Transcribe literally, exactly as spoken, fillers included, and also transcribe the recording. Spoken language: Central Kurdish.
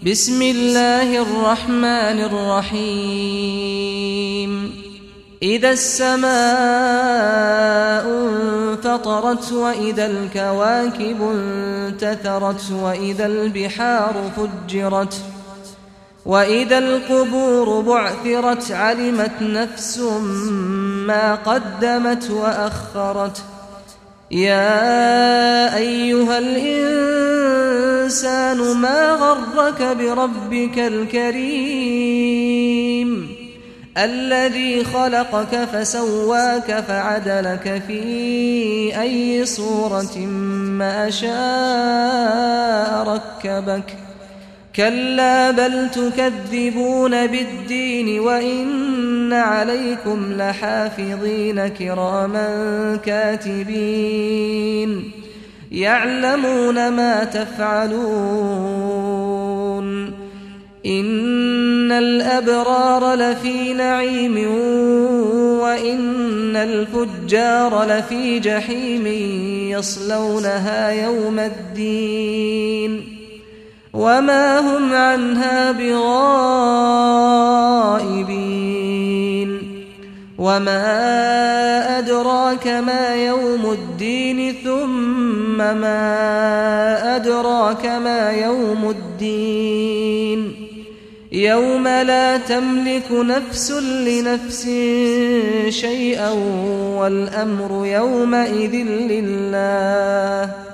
بسم الله الرحمن الرحيم إذا السماء انفطرت وإذا الكواكب انتثرت وإذا البحار فجرت وإذا القبور بعثرت علمت نفس ما قدمت وأخرت يا أيها الإنسان ما غرك بربك الكريم الذي خلقك فسواك فعدلك في أي صورة ما شاء ركبك كلا بل تكذبون بالدين وإن عليكم لحافظين كراما كاتبين يعلمون ما تفعلون إن الأبرار لفي نعيم وإن الفجار لفي جحيم يصلونها يوم الدين وما هم عنها بغائبين وما أدراك ما يوم الدين ثم ما أدراك ما يوم الدين يوم لا تملك نفس لنفس شيئا والأمر يومئذ لله